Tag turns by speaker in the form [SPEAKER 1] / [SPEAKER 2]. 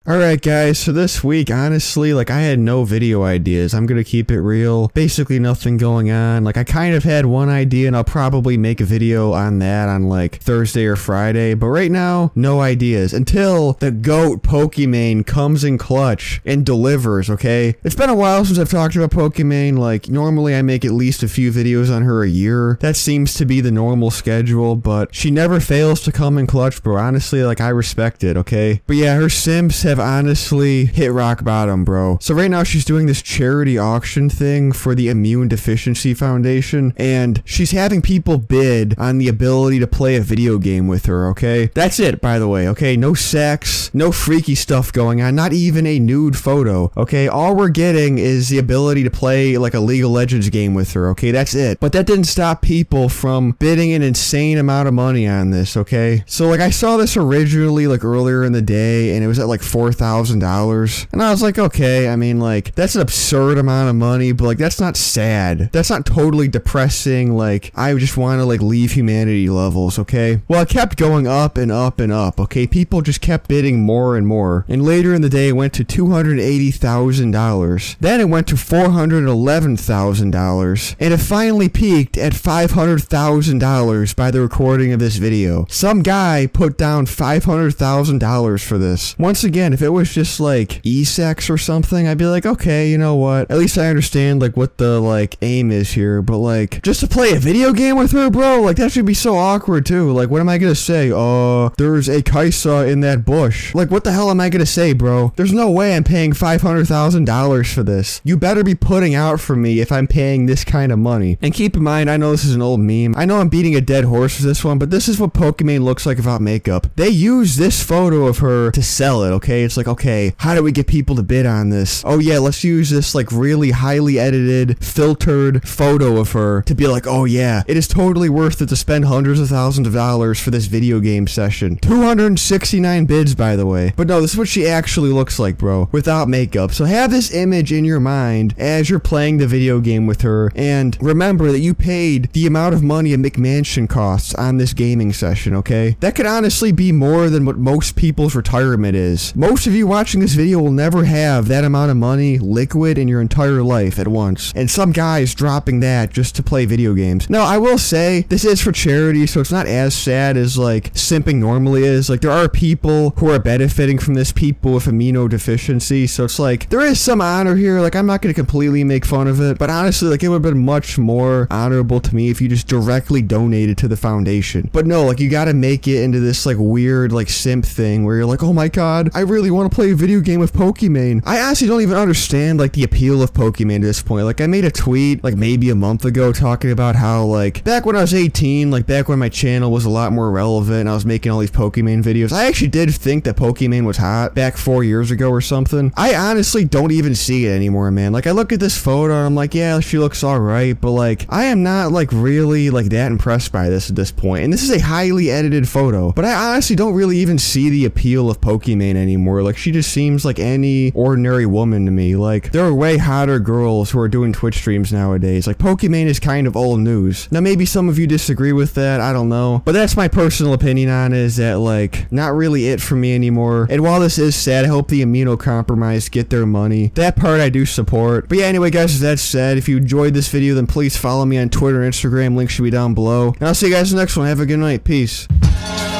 [SPEAKER 1] Alright guys, so this week, honestly, like I had no video ideas. I'm gonna keep it real. Basically nothing going on. Like I kind of had one idea and I'll probably make a video on that on like Thursday or Friday. But right now, no ideas. Until the GOAT Pokimane comes in clutch and delivers, okay? It's been a while since I've talked about Pokimane. Like normally I make at least a few videos on her a year. That seems to be the normal schedule, but she never fails to come in clutch, bro. Honestly, like I respect it, okay? But yeah, her Sims have honestly hit rock bottom, bro. So right now she's doing this charity auction thing for the Immune Deficiency Foundation, and she's having people bid on the ability to play a video game with her, okay? That's it, by the way, okay? No sex, no freaky stuff going on, not even a nude photo, okay? All we're getting is the ability to play like a League of Legends game with her, okay? That's it. But that didn't stop people from bidding an insane amount of money on this, okay? So like I saw this originally like earlier in the day, and it was at like $4,000, and I was like, okay, I mean, like that's an absurd amount of money, but like that's not sad, that's not totally depressing. Like I just want to like leave humanity levels, okay? Well, it kept going up and up and up, okay? People just kept bidding more and more, and later in the day it went to $280,000, then it went to $411,000, and it finally peaked at $500,000 by the recording of this video. Some guy put down $500,000 for this. Once again, if it was just like e-sex or something, I'd be like, okay, you know what? At least I understand like what the like aim is here, but like just to play a video game with her, bro, like that should be so awkward too. Like what am I gonna say? There's a Kaisa in that bush. Like what the hell am I gonna say, bro? There's no way I'm paying $500,000 for this. You better be putting out for me if I'm paying this kind of money. And keep in mind, I know this is an old meme. I know I'm beating a dead horse with this one, but this is what Pokimane looks like without makeup. They use this photo of her to sell it, okay? It's like, okay, how do we get people to bid on this? Oh yeah, let's use this like really highly edited, filtered photo of her to be like, oh yeah, it is totally worth it to spend hundreds of thousands of dollars for this video game session. 269 bids, by the way. But no, this is what she actually looks like, bro, without makeup. So have this image in your mind as you're playing the video game with her, and remember that you paid the amount of money a McMansion costs on this gaming session, okay? That could honestly be more than what most people's retirement is. Most of you watching this video will never have that amount of money liquid in your entire life at once, and some guy's dropping that just to play video games. Now, I will say, this is for charity, so it's not as sad as like simping normally is. Like there are people who are benefiting from this, people with immunodeficiency, so it's like there is some honor here. Like I'm not going to completely make fun of it, but honestly, like it would have been much more honorable to me if you just directly donated to the foundation. But no, like you got to make it into this like weird like simp thing where you're like, oh my god, I really want to play a video game with Pokimane. I honestly don't even understand like the appeal of Pokimane at this point. Like I made a tweet like maybe a month ago talking about how like back when I was 18, like back when my channel was a lot more relevant and I was making all these Pokimane videos, I actually did think that Pokimane was hot back 4 years ago or something. I honestly don't even see it anymore, man. Like I look at this photo and I'm like, yeah, she looks alright, but like I am not like really like that impressed by this at this point. And this is a highly edited photo, but I honestly don't really even see the appeal of Pokimane anymore. Like she just seems like any ordinary woman to me. Like there are way hotter girls who are doing Twitch streams nowadays. Like Pokimane is kind of old news. Now maybe some of you disagree with that, I don't know, but that's my personal opinion on it, is that like not really it for me anymore. And while this is sad, I hope the immunocompromised get their money. That part I do support. But yeah, anyway guys, with that said, if you enjoyed this video, then please follow me on Twitter and Instagram. Links should be down below. And I'll see you guys in the next one. Have a good night. Peace.